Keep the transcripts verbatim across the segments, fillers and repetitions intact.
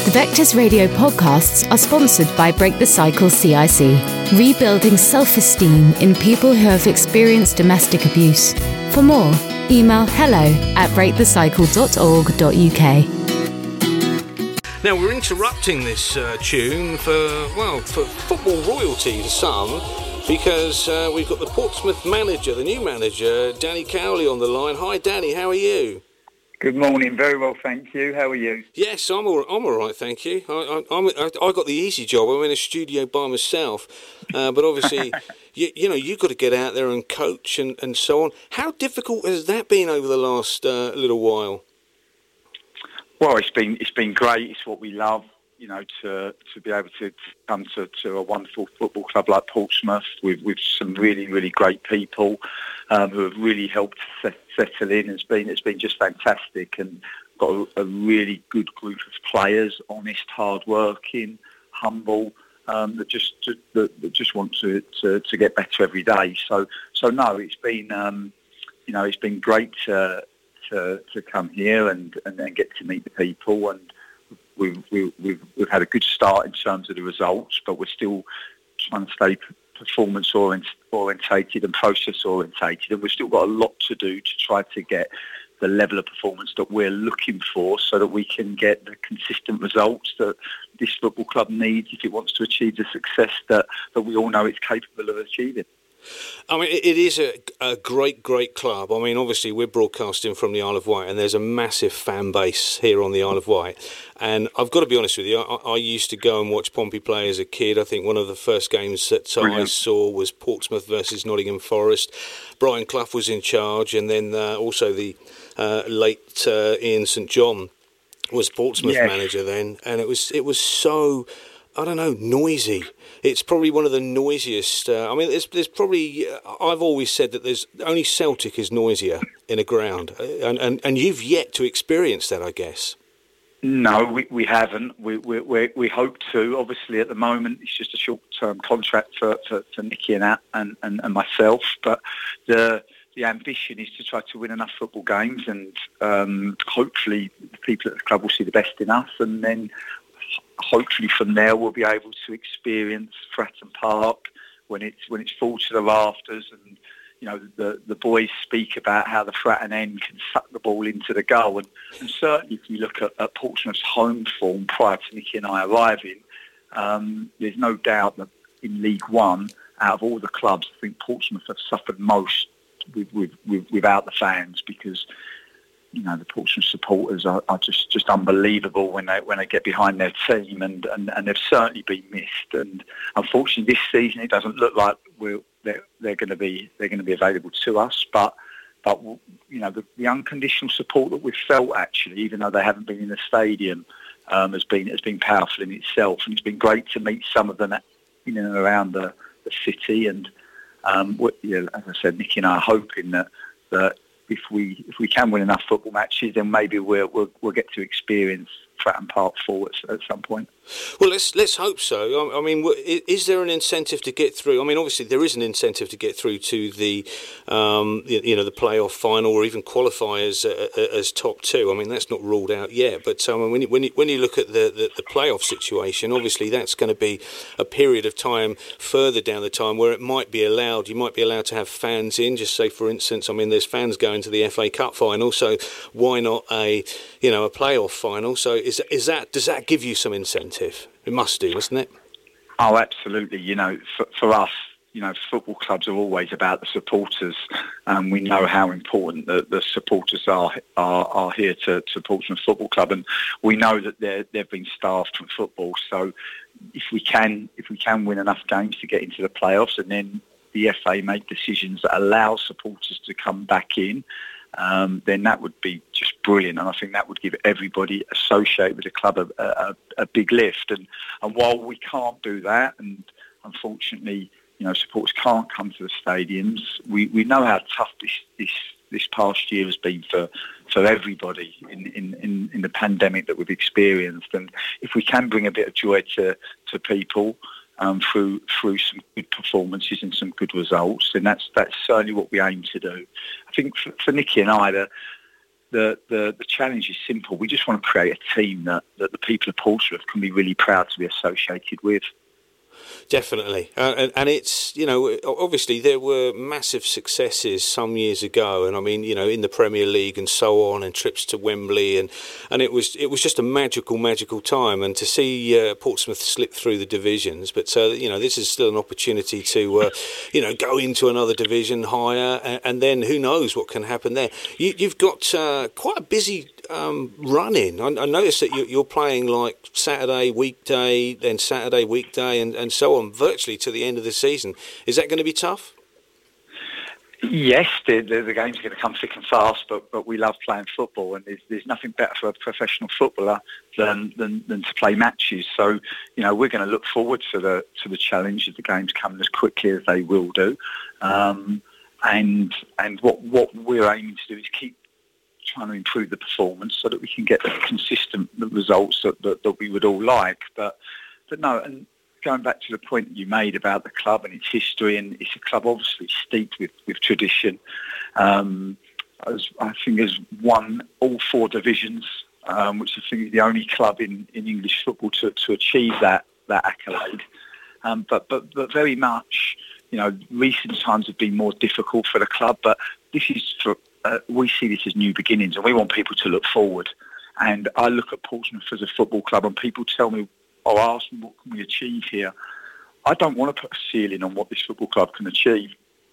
The Vectors Radio podcasts are sponsored by Break the Cycle C I C, rebuilding self-esteem in people who have experienced domestic abuse. For more, email hello at break the cycle dot org dot U K. Now, we're interrupting this uh, tune for, well, for football royalty to some, because uh, we've got the Portsmouth manager, the new manager, Danny Cowley, on the line. Hi, Danny, how are you? Good morning. Very well, thank you. How are you? Yes, I'm all, I'm all right, thank you. I, I, I'm, I, I got the easy job. I'm in a studio by myself. Uh, but obviously, you, you know, you've got to get out there and coach and, and so on. How difficult has that been over the last uh, little while? Well, it's been it's been great. It's what we love, you know, to to be able to come to, to a wonderful football club like Portsmouth with, with some really, really great people um, who have really helped set, settle in. It's been it's been just fantastic, and got a, a really good group of players, honest, hard-working, humble, um, that just to, that, that just want to, to, to get better every day. So so no, it's been um, you know it's been great to to, to come here and, and then get to meet the people, and we've, we've we've we've had a good start in terms of the results, but we're still trying to stay performance orientated and process orientated, and we've still got a lot to do to try to get the level of performance that we're looking for, so that we can get the consistent results that this football club needs if it wants to achieve the success that, that we all know it's capable of achieving. I mean, it is a, a great, great club. I mean, obviously, we're broadcasting from the Isle of Wight, and there's a massive fan base here on the Isle of Wight. And I've got to be honest with you, I, I used to go and watch Pompey play as a kid. I think one of the first games that Brilliant. I saw was Portsmouth versus Nottingham Forest. Brian Clough was in charge, and then uh, also the uh, late uh, Ian St John was Portsmouth yes. manager then. And it was it was so... I don't know, noisy. It's probably one of the noisiest. Uh, I mean, there's, there's probably. Uh, I've always said that there's only Celtic is noisier in a ground, uh, and, and and you've yet to experience that, I guess. No, we, we haven't. We, we we we hope to. Obviously, at the moment, it's just a short-term contract for, for, for Nicky and, and and and myself. But the the ambition is to try to win enough football games, and um, hopefully, the people at the club will see the best in us, and then. Hopefully from there we'll be able to experience Fratton Park when it's when it's full to the rafters, and you know the the boys speak about how the Fratton end can suck the ball into the goal, and, and certainly if you look at, at Portsmouth's home form prior to Nicky and I arriving, um, there's no doubt that in League One, out of all the clubs, I think Portsmouth have suffered most with, with, with, without the fans, because you know, the Portsmouth supporters are, are just, just unbelievable when they when they get behind their team, and, and, and they've certainly been missed. And unfortunately, this season it doesn't look like we're, they're they're going to be they're going to be available to us. But but you know, the, the unconditional support that we've felt, actually, even though they haven't been in the stadium, um, has been has been powerful in itself. And it's been great to meet some of them in and around the, the city. And um, you know, as I said, Nicky and I are hoping that that. If we if we can win enough football matches, then maybe we'll we'll, we'll get to experience Fratton Park full at, at some point. Well, let's let's hope so. I, I mean, is there an incentive to get through? I mean, obviously there is an incentive to get through to the um, you know the playoff final, or even qualify as uh, as top two. I mean, that's not ruled out yet. But um, when you, when you, when you look at the, the, the playoff situation, obviously that's going to be a period of time further down the time where it might be allowed. You might be allowed to have fans in. Just say, for instance, I mean, there's fans going to the F A Cup final, so why not a you know a playoff final? So is is that does that give you some incentive? It must do, doesn't it? Oh, absolutely. You know, for, for us, you know, football clubs are always about the supporters, and we know how important the, the supporters are, are are here to, to Portsmouth Football Club, and we know that they're they've been starved from football. So, if we can if we can win enough games to get into the playoffs, and then the F A make decisions that allow supporters to come back in, um, then that would be just brilliant. And I think that would give everybody associated with the club a, a, a big lift. And, and while we can't do that, and unfortunately, you know, supporters can't come to the stadiums, we, we know how tough this, this this past year has been for, for everybody in, in, in, in the pandemic that we've experienced. And if we can bring a bit of joy to, to people, Um, through through some good performances and some good results, and that's that's certainly what we aim to do. I think for, for Nicky and I, the the, the, the challenge is simple. We just want to create a team that, that the people of Portsmouth can be really proud to be associated with. Definitely. Uh, and, and it's, you know, obviously there were massive successes some years ago. And I mean, you know, in the Premier League and so on, and trips to Wembley. And, and it was it was just a magical, magical time. And to see uh, Portsmouth slip through the divisions. But, uh, you know, this is still an opportunity to, uh, you know, go into another division higher. And, and then who knows what can happen there. You, you've got uh, quite a busy um, run in. I, I noticed that you, you're playing like Saturday, weekday, then Saturday, weekday, and, and so on, virtually to the end of the season. Is that going to be tough? Yes, the, the, the game's going to come thick and fast, but, but we love playing football, and there's, there's nothing better for a professional footballer than, than, than to play matches. So, you know, we're going to look forward to the to the challenge of the games coming as quickly as they will do. Um, and and what, what we're aiming to do is keep trying to improve the performance so that we can get the consistent results that, that, that we would all like. But but no, and going back to the point you made about the club and its history, and it's a club obviously steeped with, with tradition. Um, as, I think has won all four divisions, um, which I think is the only club in, in English football to, to achieve that that accolade. Um, but, but but very much, you know, recent times have been more difficult for the club, but this is for uh, we see this as new beginnings, and we want people to look forward. And I look at Portsmouth as a football club, and people tell me, or ask me, what can we achieve here? I don't want to put a ceiling on what this football club can achieve.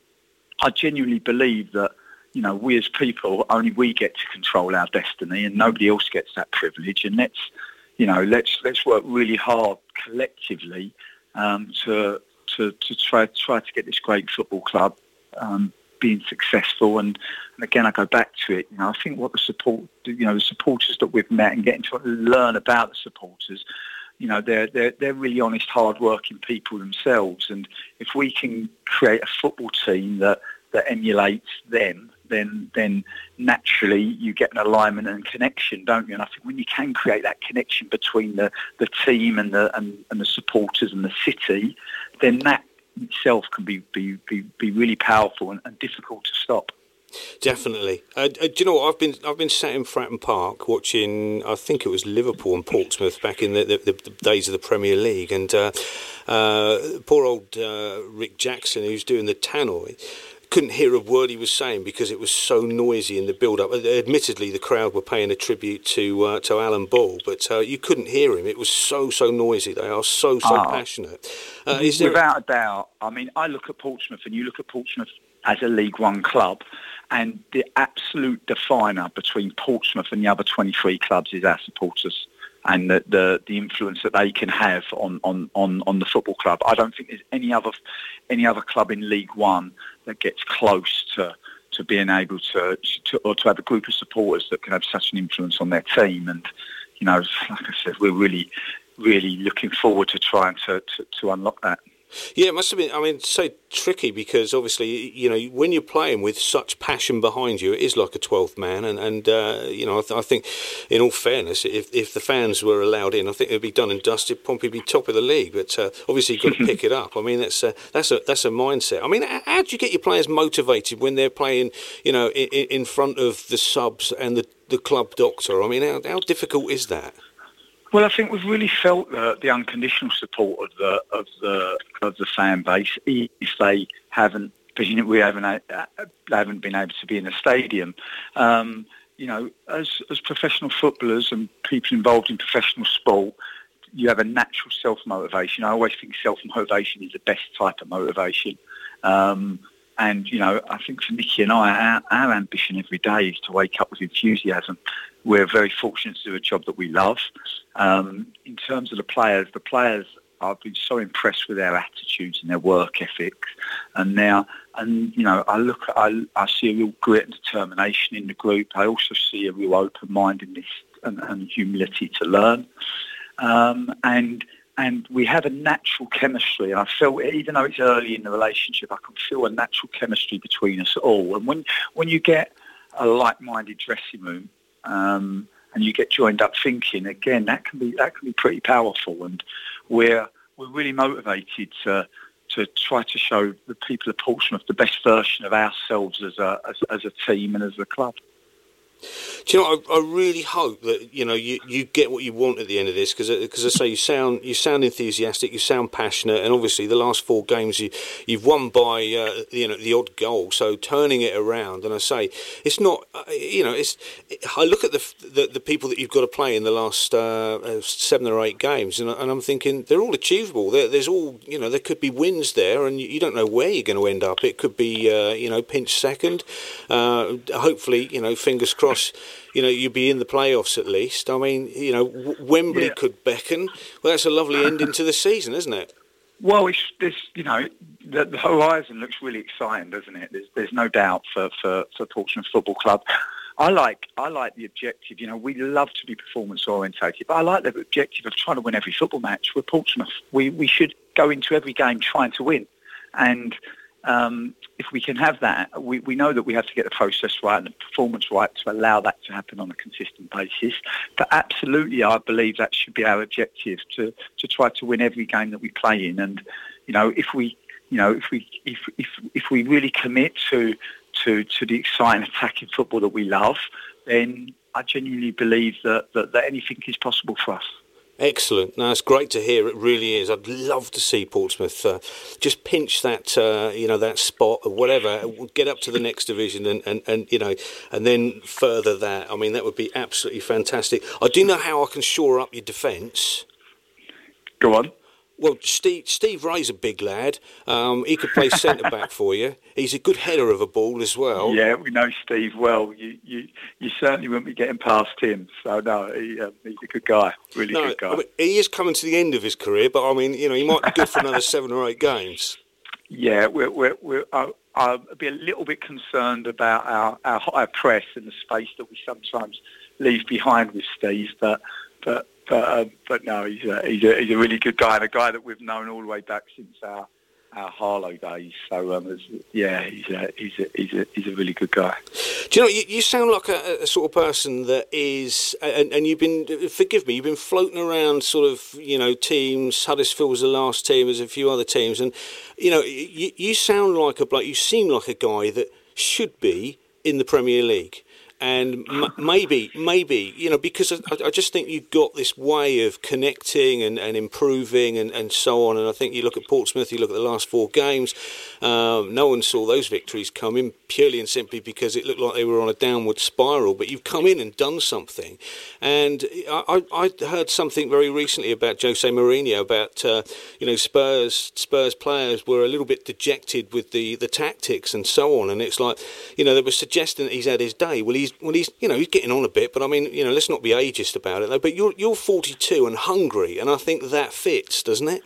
I genuinely believe that, you know, we as people, only we get to control our destiny, and nobody else gets that privilege. And let's, you know, let's let's work really hard collectively um, to to to try try to get this great football club um, being successful. And, and again, I go back to it. You know, I think what the support, you know, the supporters that we've met and getting to learn about the supporters. You know, they're, they're, they're really honest, hard-working people themselves. And if we can create a football team that, that emulates them, then then naturally you get an alignment and connection, don't you? And I think when you can create that connection between the, the team and the and, and the supporters and the city, then that itself can be, be, be, be really powerful and, and difficult to stop. Definitely. Uh, do you know what? I've been I've been sat in Fratton Park watching, I think it was Liverpool and Portsmouth back in the, the, the days of the Premier League, and uh, uh, poor old uh, Rick Jackson, who's doing the tannoy, couldn't hear a word he was saying because it was so noisy in the build-up. Admittedly, the crowd were paying a tribute to uh, to Alan Ball, but uh, you couldn't hear him. It was so, so noisy. They are so, so oh, passionate. Uh, is there... Without a doubt. I mean, I look at Portsmouth, and you look at Portsmouth as a League One club, and the absolute definer between Portsmouth and the other twenty-three clubs is our supporters and the, the, the influence that they can have on, on, on, on the football club. I don't think there's any other any other club in League One that gets close to, to being able to, to or to have a group of supporters that can have such an influence on their team. And, you know, like I said, we're really, really looking forward to trying to, to, to unlock that. Yeah, it must have been, I mean, so tricky because obviously, you know, when you're playing with such passion behind you, it is like a twelfth man. And, and uh, you know, I, th- I think, in all fairness, if if the fans were allowed in, I think it would be done and dusted, Pompey would be top of the league. But uh, obviously, you've got to pick it up. I mean, that's, uh, that's, a, that's a mindset. I mean, how do you get your players motivated when they're playing, you know, in, in front of the subs and the, the club doctor? I mean, how, how difficult is that? Well, I think we've really felt the, the unconditional support of the of the of the fan base. If they haven't, because you know, we haven't uh, haven't been able to be in a stadium. Um, you know, as as professional footballers and people involved in professional sport, you have a natural self motivation. I always think self motivation is the best type of motivation. Um, And, you know, I think for Nicky and I, our, our ambition every day is to wake up with enthusiasm. We're very fortunate to do a job that we love. Um, in terms of the players, the players, I've been so impressed with their attitudes and their work ethics. And now, and, you know, I look, I, I see a real grit and determination in the group. I also see a real open-mindedness and, and humility to learn. Um, and... And we have a natural chemistry. I feel, even though it's early in the relationship, I can feel a natural chemistry between us all. And when when you get a like-minded dressing room um, and you get joined up thinking, again, that can be that can be pretty powerful. And we're we're really motivated to to try to show the people of Portsmouth the best version of ourselves as a as, as a team and as a club. Do you know, I, I really hope that, you know, you, you get what you want at the end of this, because because I say you sound you sound enthusiastic, you sound passionate, and obviously the last four games you you've won by uh, you know the odd goal, so turning it around. And I say it's not, uh, you know, it's I look at the, the the people that you've got to play in the last uh, seven or eight games, and, and I'm thinking they're all achievable. There, there's all, you know, there could be wins there, and you, you don't know where you're going to end up. It could be uh, you know pinch second. Uh, hopefully, you know, fingers crossed, you know, you'd be in the playoffs at least. I mean, you know, w- Wembley yeah. could beckon. Well, that's a lovely ending to the season, isn't it? Well, it's this, you know, the, the horizon looks really exciting, doesn't it? There's, there's no doubt for, for, for Portsmouth Football Club. I like I like the objective. You know, we love to be performance orientated, but I like the objective of trying to win every football match. We're Portsmouth. We we should go into every game trying to win, and Um, if we can have that, we, we know that we have to get the process right and the performance right to allow that to happen on a consistent basis. But absolutely, I believe that should be our objective, to, to try to win every game that we play in. And, you know, if we, you know, if we, if, if, if we really commit to, to, to the exciting attacking football that we love, then I genuinely believe that, that, that anything is possible for us. Excellent. No, it's great to hear. It really is. I'd love to see Portsmouth uh, just pinch that, uh, you know, that spot or whatever, get up to the next division and, and, and, you know, and then further that. I mean, that would be absolutely fantastic. I do know how I can shore up your defence. Go on. Well, Steve Steve Ray's a big lad. Um, he could play centre-back for you. He's a good header of a ball as well. Yeah, we know Steve well. You you, you certainly won't be getting past him. So, no, he, um, he's a good guy, really no, good guy. I mean, he is coming to the end of his career, but, I mean, you know, he might be good for another seven or eight games. Yeah, we're, we're, we're, I'll, I'll be a little bit concerned about our, our high press and the space that we sometimes leave behind with Steve, but... but But, um, but no, he's a, he's, a, he's a really good guy, and a guy that we've known all the way back since our, our Harlow days. So, um, yeah, he's a, he's, a, he's, a, he's a really good guy. Do you know, you, you sound like a, a sort of person that is, and, and you've been, forgive me, you've been floating around sort of, you know, teams. Huddersfield was the last team, there's a few other teams, and, you know, you, you sound like a bloke, you seem like a guy that should be in the Premier League. And m- maybe, maybe, you know, because I, I just think you've got this way of connecting and, and improving and, and so on. And I think you look at Portsmouth, you look at the last four games, um, no one saw those victories coming purely and simply because it looked like they were on a downward spiral. But you've come in and done something. And I, I, I heard something very recently about Jose Mourinho, about, uh, you know, Spurs Spurs players were a little bit dejected with the, the tactics and so on. And it's like, you know, they were suggesting that he's had his day. Well, he's Well, he's, you know, he's getting on a bit, but I mean, you know, let's not be ageist about it, though. But you're you're forty-two and hungry, and I think that fits, doesn't it?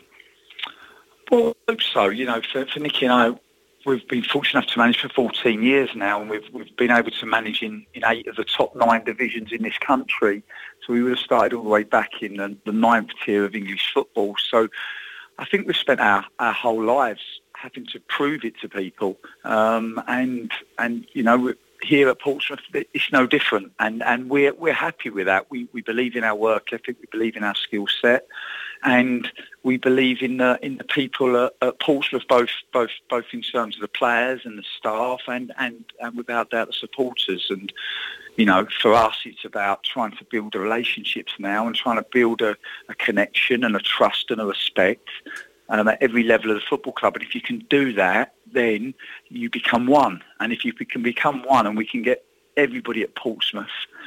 Well, I hope so. You know, for, for Nicky and I, we've been fortunate enough to manage for fourteen years now, and we've we've been able to manage in, in eight of the top nine divisions in this country. So we would have started all the way back in the, the ninth tier of English football. So I think we've spent our, our whole lives having to prove it to people, um, and and you know. Here at Portsmouth, it's no different, and and we're we're happy with that. We we believe in our work ethic, we believe in our skill set, and we believe in the in the people at, at Portsmouth, both both both in terms of the players and the staff, and and and without doubt the supporters. And you know, for us, it's about trying to build the relationships now and trying to build a, a connection and a trust and a respect um, at every level of the football club. And if you can do that, then you become one. And if you can become one and we can get everybody at Portsmouth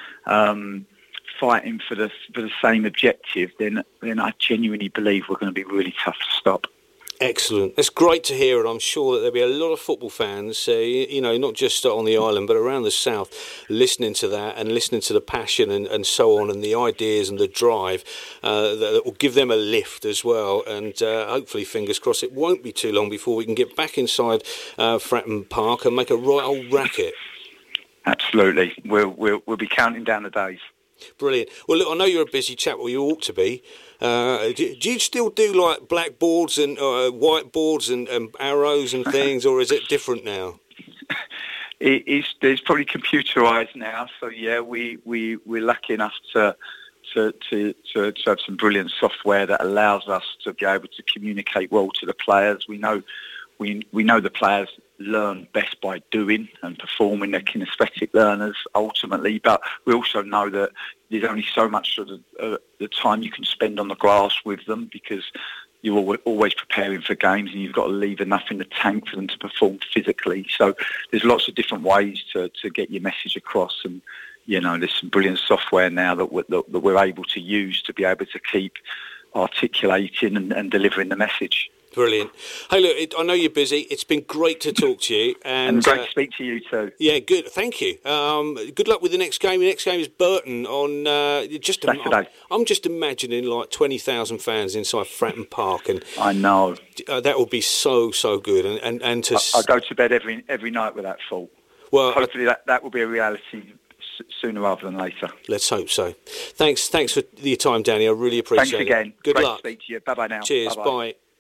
um, fighting for the for the same objective, then then I genuinely believe we're going to be really tough to stop. Excellent. It's great to hear, and I'm sure that there'll be a lot of football fans, uh, you know, not just on the island, but around the south, listening to that and listening to the passion and, and so on, and the ideas and the drive uh, that, that will give them a lift as well. And uh, hopefully, fingers crossed, it won't be too long before we can get back inside uh, Fratton Park and make a right old racket. Absolutely. We'll, we'll, we'll be counting down the days. Brilliant. Well, look, I know you're a busy chap, well, you ought to be. Uh, do, do you still do like blackboards and uh, whiteboards and, and arrows and things, or is it different now? It is. It's probably computerised now. So yeah, we we we're lucky enough to to, to to to have some brilliant software that allows us to be able to communicate well to the players. We know we we know the players learn best by doing and performing. They're kinesthetic learners ultimately, but we also know that there's only so much of the, uh, the time you can spend on the grass with them, because you're always preparing for games and you've got to leave enough in the tank for them to perform physically. So there's lots of different ways to, to get your message across, and you know, there's some brilliant software now that we're, that, that we're able to use to be able to keep articulating and, and delivering the message. Brilliant. Hey, look, it, I know you're busy. It's been great to talk to you. And, and great uh, to speak to you too. Yeah, good. Thank you. Um, good luck with the next game. The next game is Burton on... Uh, just Saturday. I'm, I'm just imagining like twenty thousand fans inside Fratton Park. And I know. Uh, that would be so, so good. And, and, and to... I, I go to bed every every night with that thought. Well, hopefully that, that will be a reality sooner rather than later. Let's hope so. Thanks, thanks for your time, Danny. I really appreciate Thanks it. again. Good Great luck. to speak to you. Bye bye now. Cheers. Bye-bye. Bye.